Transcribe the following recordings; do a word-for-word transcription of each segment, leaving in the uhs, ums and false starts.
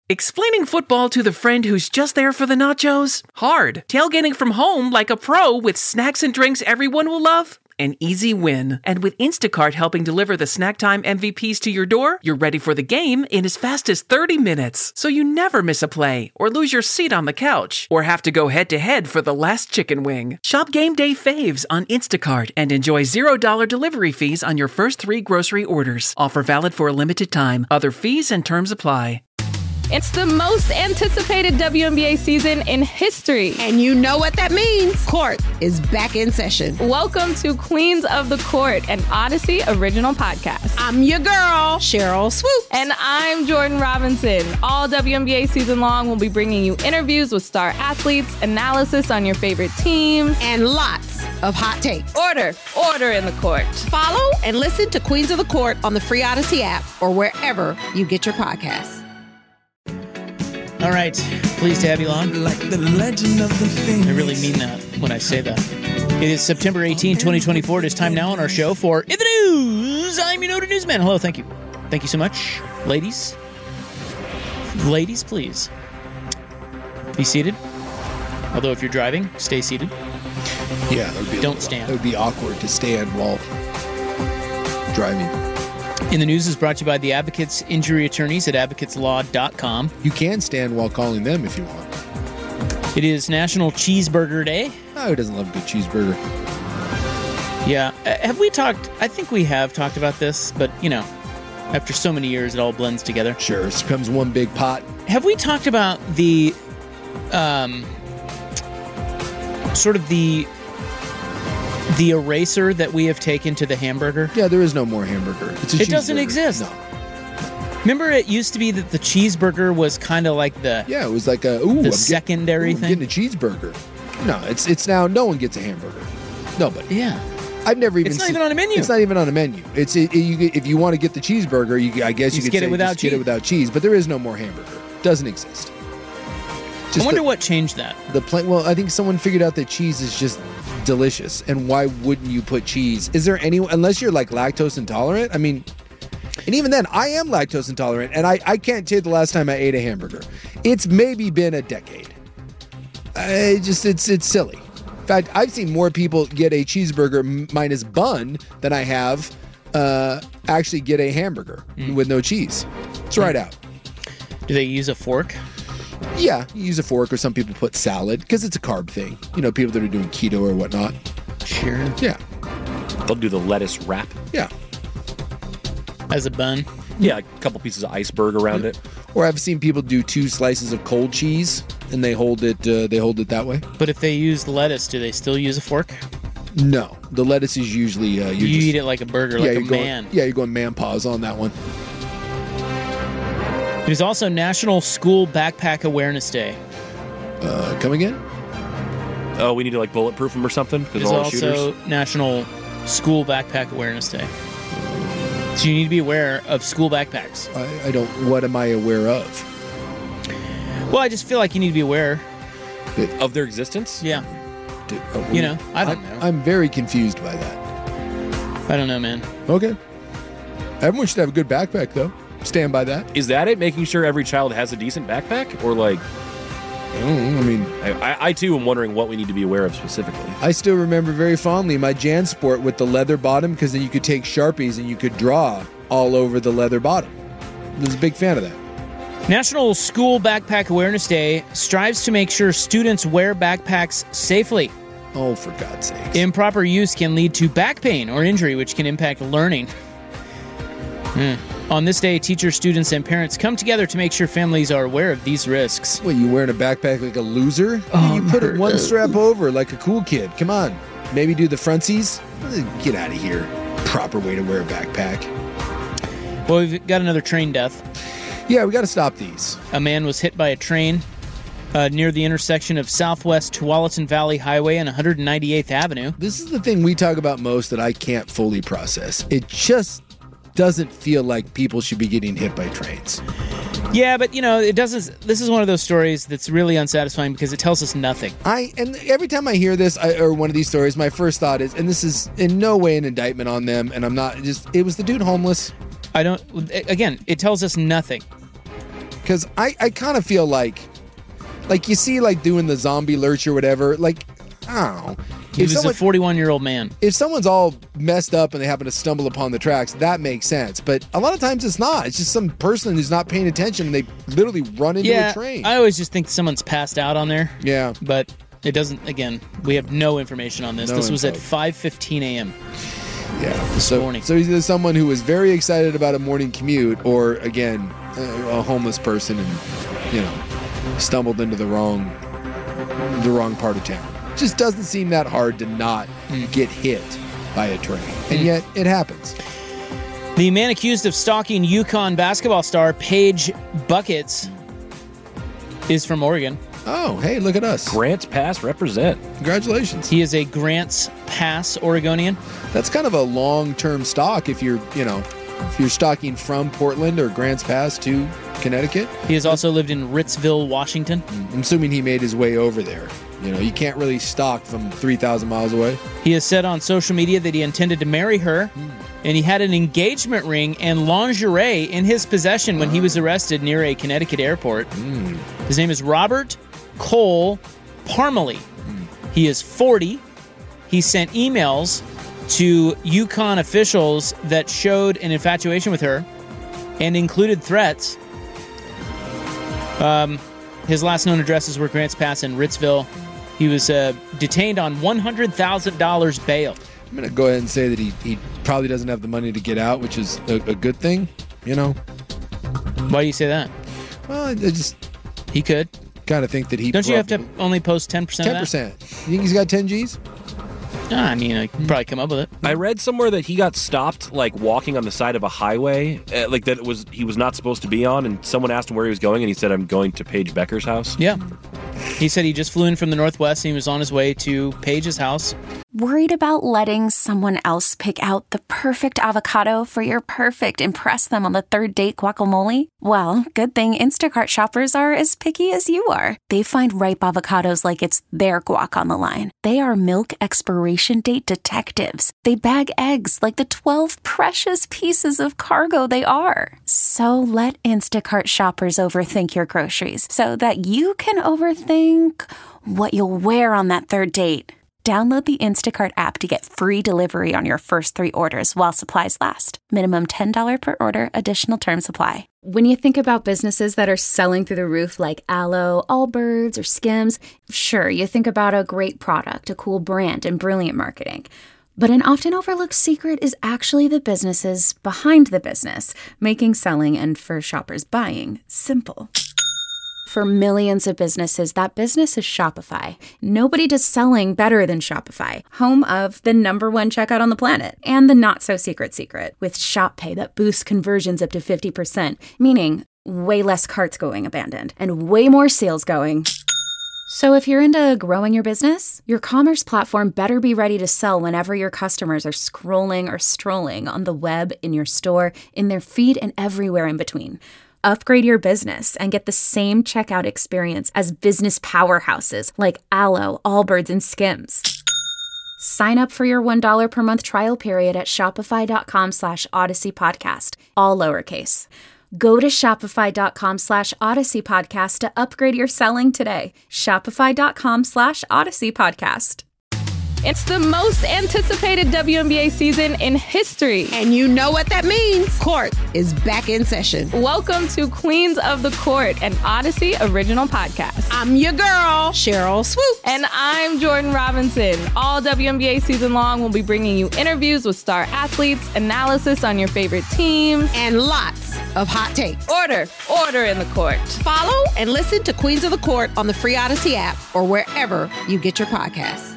Explaining football to the friend who's just there for the nachos? Hard. Tailgating from home like a pro with snacks and drinks everyone will love? An easy win. And with Instacart helping deliver the snack time M V Ps to your door, you're ready for the game in as fast as thirty minutes. So you never miss a play, or lose your seat on the couch, or have to go head-to-head for the last chicken wing. Shop Game Day Faves on Instacart and enjoy zero dollars delivery fees on your first three grocery orders. Offer valid for a limited time. Other fees and terms apply. It's the most anticipated W N B A season in history. And you know what that means. Court is back in session. Welcome to Queens of the Court, an Odyssey original podcast. I'm your girl, Cheryl Swoops. And I'm Jordan Robinson. All W N B A season long, we'll be bringing you interviews with star athletes, analysis on your favorite teams, and lots of hot takes. Order, order in the court. Follow and listen to Queens of the Court on the free Odyssey app or wherever you get your podcasts. All right, pleased to have you along. Like the legend of the Phoenix. I really mean that when I say that. It is September eighteenth, twenty twenty-four. It is time now on our show for In the News. I'm your noted newsman. Hello, thank you. Thank you so much. Ladies. Ladies, please. Be seated. Although if you're driving, stay seated. Yeah, that would be Don't stand. It would be awkward to stand while driving. In the News is brought to you by the Advocates Injury Attorneys at advocates law dot com. You can stand while calling them if you want. It is National Cheeseburger Day. Oh, who doesn't love a good cheeseburger? Yeah. Uh, have we talked? I think we have talked about this, but, you know, after so many years, it all blends together. Sure, it becomes one big pot. Have we talked about the, um, sort of the, the eraser that we have taken to the hamburger? Yeah, there is no more hamburger. It's a It doesn't cheeseburger. exist. No. Remember, it used to be that the cheeseburger was kind of like the Yeah, it was like a ooh, the I'm secondary get, ooh, I'm thing. getting a cheeseburger. No, it's it's now no one gets a hamburger. Nobody. Yeah. I've never even. It's not seen, even on a menu. It's not even on a menu. It's it, it, you, if you want to get the cheeseburger, you I guess you, You could get it say without just get it cheese. without cheese. But there is no more hamburger. Doesn't exist. I wonder the, what changed that. the plain. Well, I think someone figured out that cheese is just delicious, and why wouldn't you put cheese? Is there any unless you're like lactose intolerant? I mean, and even then, I am lactose intolerant, and I I can't tell you the last time I ate a hamburger. It's maybe been a decade. I just it's it's silly. In fact, I've seen more people get a cheeseburger m- minus bun than I have uh, actually get a hamburger mm. with no cheese. It's right out. Do they use a fork? Yeah, you use a fork, or some people put salad because it's a carb thing. You know, people that are doing keto or whatnot. Sure. Yeah. They'll do the lettuce wrap. Yeah. As a bun? Yeah, a couple pieces of iceberg around yeah. it. Or I've seen people do two slices of cold cheese and they hold it. Uh, they hold it that way. But if they use lettuce, do they still use a fork? No, the lettuce is usually uh, you just, eat it like a burger, yeah, like a you're going, man. Yeah, you're going man paws on that one. It is also National School Backpack Awareness Day. Uh, come again? Oh, we need to like bulletproof them or something It because is all the also shooters. National School Backpack Awareness Day. So you need to be aware of school backpacks. I, I don't. What am I aware of? Well, I just feel like you need to be aware. Of their existence? Yeah. Did, uh, You know, I don't I'm, know. I'm very confused by that. I don't know, man. Okay. Everyone should have a good backpack, though. Stand by that. Is that it? Making sure every child has a decent backpack? Or like... I don't know. I mean... I, I, I too am wondering what we need to be aware of specifically. I still remember very fondly my JanSport with the leather bottom, because then you could take Sharpies and you could draw all over the leather bottom. I was a big fan of that. National School Backpack Awareness Day strives to make sure students wear backpacks safely. Oh, for God's sake. Improper use can lead to back pain or injury, which can impact learning. Mm. On this day, teachers, students, and parents come together to make sure families are aware of these risks. What, you wearing a backpack like a loser? Oh, you put it my one God. strap over like a cool kid. Come on. Maybe do the frontsies. Get out of here. Proper way to wear a backpack. Well, we've got another train death. Yeah, we got to stop these. A man was hit by a train uh, near the intersection of Southwest Tualatin Valley Highway and one hundred ninety-eighth Avenue. This is the thing we talk about most that I can't fully process. It just doesn't feel like people should be getting hit by trains. Yeah, but, you know, it doesn't. This is one of those stories that's really unsatisfying because it tells us nothing. I and every time I hear this I, or one of these stories, my first thought is, and this is in no way an indictment on them, and I'm not just. It was the dude homeless. I don't. Again, it tells us nothing. because I, I kind of feel like, like you see, like doing the zombie lurch or whatever. Like, I don't know. He If was someone- a forty-one-year-old man. if someone's all messed up and they happen to stumble upon the tracks, that makes sense. But a lot of times it's not. It's just some person who's not paying attention and they literally run into Yeah, a train. I always just think someone's passed out on there. yeah. But it doesn't, again, we have no information on this. No this was at info. five fifteen a.m. Yeah. So, morning. so he's either someone who was very excited about a morning commute or, again, a, a homeless person and, you know, stumbled into the wrong, the wrong part of town. Just doesn't seem that hard to not Mm. get hit by a train. And Mm. yet it happens. The man accused of stalking UConn basketball star Paige Buckets is from Oregon. Oh, hey, look at us. Grants Pass represent. Congratulations. He is a Grants Pass Oregonian. That's kind of a long-term stock if you're, you know, if you're stocking from Portland or Grants Pass to Connecticut. He has also lived in Ritzville, Washington. I'm assuming he made his way over there. You know, you can't really stock from three thousand miles away. He has said on social media that he intended to marry her, and he had an engagement ring and lingerie in his possession when he was arrested near a Connecticut airport. His name is Robert Cole Parmalee. He is forty. He sent emails to UConn officials that showed an infatuation with her and included threats. Um, his last known addresses were Grants Pass and Ritzville. He was uh, detained on one hundred thousand dollars bail. I'm going to go ahead and say that he, he probably doesn't have the money to get out, which is a, a good thing, you know. Why do you say that? Well, I just He could. kind of think that he Don't you have to probably- only post ten percent ten of that? percent. You think he's got ten G's? Ah, I mean, I could probably come up with it. I read somewhere that he got stopped, like walking on the side of a highway, uh, like that it was he was not supposed to be on, and someone asked him where he was going, and he said, "I'm going to Paige Becker's house." Yeah. He said he just flew in from the Northwest and he was on his way to Paige's house. Worried about letting someone else pick out the perfect avocado for your perfect impress them on the third date guacamole? Well, good thing Instacart shoppers are as picky as you are. They find ripe avocados like it's their guac on the line. They are milk expiration date detectives. They bag eggs like the twelve precious pieces of cargo they are. So let Instacart shoppers overthink your groceries so that you can overthink what you'll wear on that third date. Download the Instacart app to get free delivery on your first three orders while supplies last. Minimum ten dollars per order. Additional terms apply. When you think about businesses that are selling through the roof like Aloe, Allbirds, or Skims, sure, you think about a great product, a cool brand, and brilliant marketing. But an often overlooked secret is actually the businesses behind the business, making selling and for shoppers buying simple. For millions of businesses, that business is Shopify. Nobody does selling better than Shopify, home of the number one checkout on the planet and the not-so-secret secret with Shop Pay that boosts conversions up to fifty percent, meaning way less carts going abandoned and way more sales going. So if you're into growing your business, your commerce platform better be ready to sell whenever your customers are scrolling or strolling on the web, in your store, in their feed, and everywhere in between. Upgrade your business and get the same checkout experience as business powerhouses like Aloe, Allbirds, and Skims. Sign up for your one dollar per month trial period at shopify.com slash Odyssey Podcast, all lowercase. Go to shopify.com slash Odyssey Podcast to upgrade your selling today. Shopify.com slash Odyssey Podcast. It's the most anticipated W N B A season in history. And you know what that means. Court is back in session. Welcome to Queens of the Court, an Odyssey original podcast. I'm your girl, Cheryl Swoops. And I'm Jordan Robinson. All W N B A season long, we'll be bringing you interviews with star athletes, analysis on your favorite teams, and lots of hot takes. Order, order in the court. Follow and listen to Queens of the Court on the free Odyssey app or wherever you get your podcasts.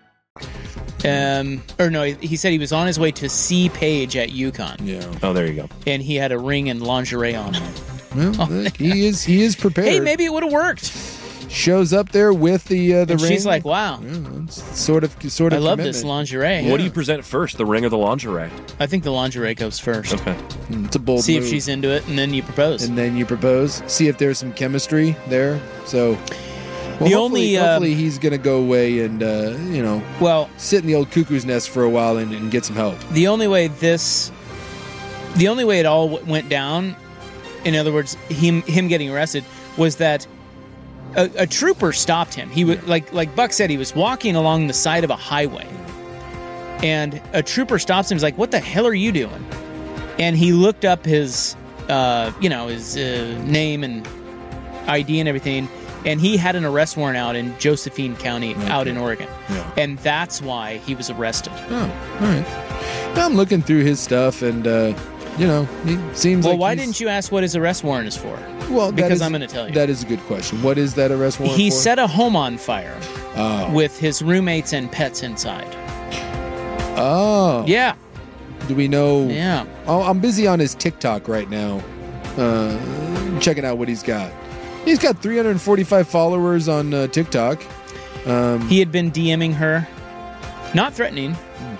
Um, or no, he said he was on his way to see Paige at UConn. Yeah. Oh, there you go. And he had a ring and lingerie on. Well, look, he is he is prepared. Hey, maybe it would have worked. Shows up there with the uh, the And ring. she's like, wow. Yeah, it's sort of sort I of. love this commitment. lingerie. What do you present first, the ring or the lingerie? I think the lingerie goes first. Okay. Mm, It's a bold See move. if she's into it, and then you propose. and then you propose. See if there's some chemistry there. So, well, The hopefully, only, uh, hopefully he's gonna go away and uh, you know well, sit in the old cuckoo's nest for a while and, and get some help. the only way this, the only way it all w- went down in other words, him him getting arrested, was that a, a trooper stopped him. He was like like Buck said, he was walking along the side of a highway, and a trooper stops him. He's like, "What the hell are you doing?" And he looked up his, uh, you know, his uh, name and I D and everything, and he had an arrest warrant out in Josephine County, okay. out in Oregon, Yeah. and that's why he was arrested. Oh, all right. Now I'm looking through his stuff, and uh, you know, he seems Well, like why he's- didn't you ask what his arrest warrant is for? Well, that because is- I'm going to tell you. That is a good question. What is that arrest warrant He for? set a home on fire Oh. with his roommates and pets inside. Oh. Yeah. Do we know? Yeah. Oh, I'm busy on his TikTok right now, uh, checking out what he's got. He's got three hundred forty-five followers on uh, TikTok. Um, He had been DMing her, not threatening,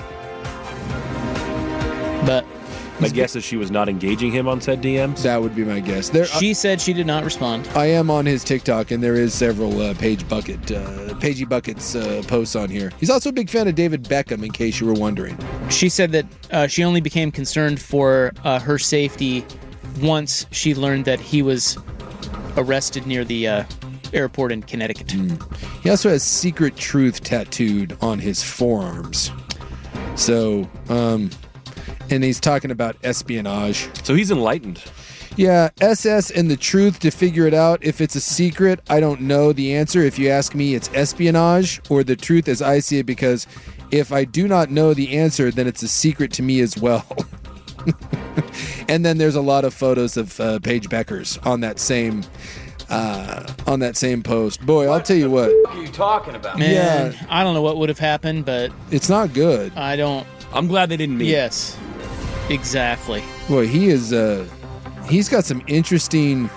but My guess is she was not engaging him on said D Ms. That would be my guess. There, she said she did not respond. I am on his TikTok, and there is several uh, Page Bucket, uh, Pagey Buckets uh, posts on here. He's also a big fan of David Beckham, in case you were wondering. She said that uh, she only became concerned for uh, her safety once she learned that he was arrested near the uh, airport in Connecticut. Mm. He also has Secret Truth tattooed on his forearms. So, um, and he's talking about espionage. So he's enlightened. Yeah, S S and the truth to figure it out. If it's a secret, I don't know the answer. If you ask me, it's espionage or the truth as I see it, because if I do not know the answer, then it's a secret to me as well. And then there's a lot of photos of uh, Paige Beckers on that same uh, on that same post. Boy, I'll tell you what. What are you talking about? Man, Yeah. I don't know what would have happened, but It's not good. I don't. I'm glad they didn't meet. Yes, exactly. Boy, he is. Uh, he's got some interesting.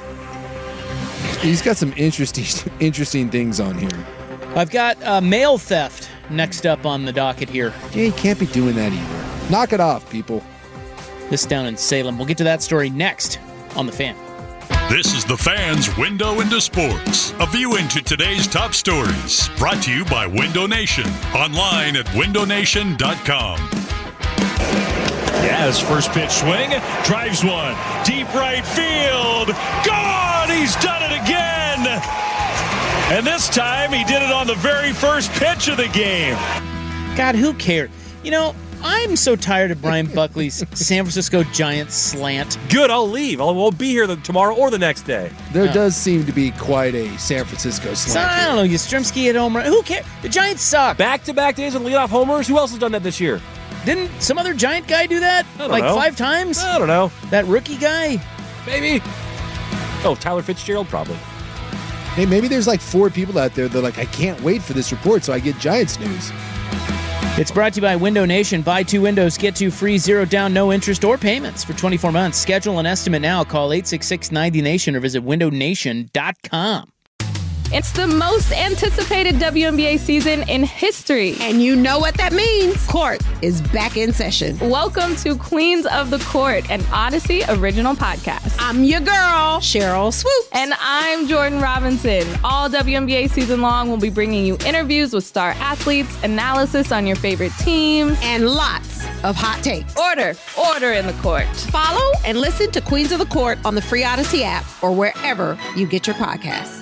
He's got some interesting, interesting things on here. I've got uh, mail theft next up on the docket here. Yeah, you can't be doing that either. Knock it off, people. This down in Salem. We'll get to that story next on The Fan. This is The Fan's Window into Sports, a view into today's top stories. Brought to you by Window Nation, online at window nation dot com. Yeah, his first pitch swing, drives one, deep right field, gone! He's done it again! And this time, he did it on the very first pitch of the game. God, who cared? You know, I'm so tired of Brian Buckley's San Francisco Giants slant. Good, I'll leave. I won't be here the, tomorrow or the next day. There Oh. does seem to be quite a San Francisco So, slant. I don't know, Yastrzemski at home run. Who cares? The Giants suck. Back-to-back days with leadoff homers? Who else has done that this year? Didn't some other Giant guy do that? I don't like know. five times? I don't know. That rookie guy? Maybe. Oh, Tyler Fitzgerald, probably. Hey, maybe there's like four people out there that are like, I can't wait for this report so I get Giants news. It's brought to you by Window Nation. Buy two windows, get two free, zero down, no interest or payments for twenty-four months. Schedule an estimate now. Call eight six six, ninety nation or visit window nation dot com. It's the most anticipated W N B A season in history. And you know what that means. Court is back in session. Welcome to Queens of the Court, an Odyssey original podcast. I'm your girl, Cheryl Swoop. And I'm Jordan Robinson. All W N B A season long, we'll be bringing you interviews with star athletes, analysis on your favorite teams, And lots of hot takes. order, order in the court. Follow and listen to Queens of the Court on the free Odyssey app or wherever you get your podcasts.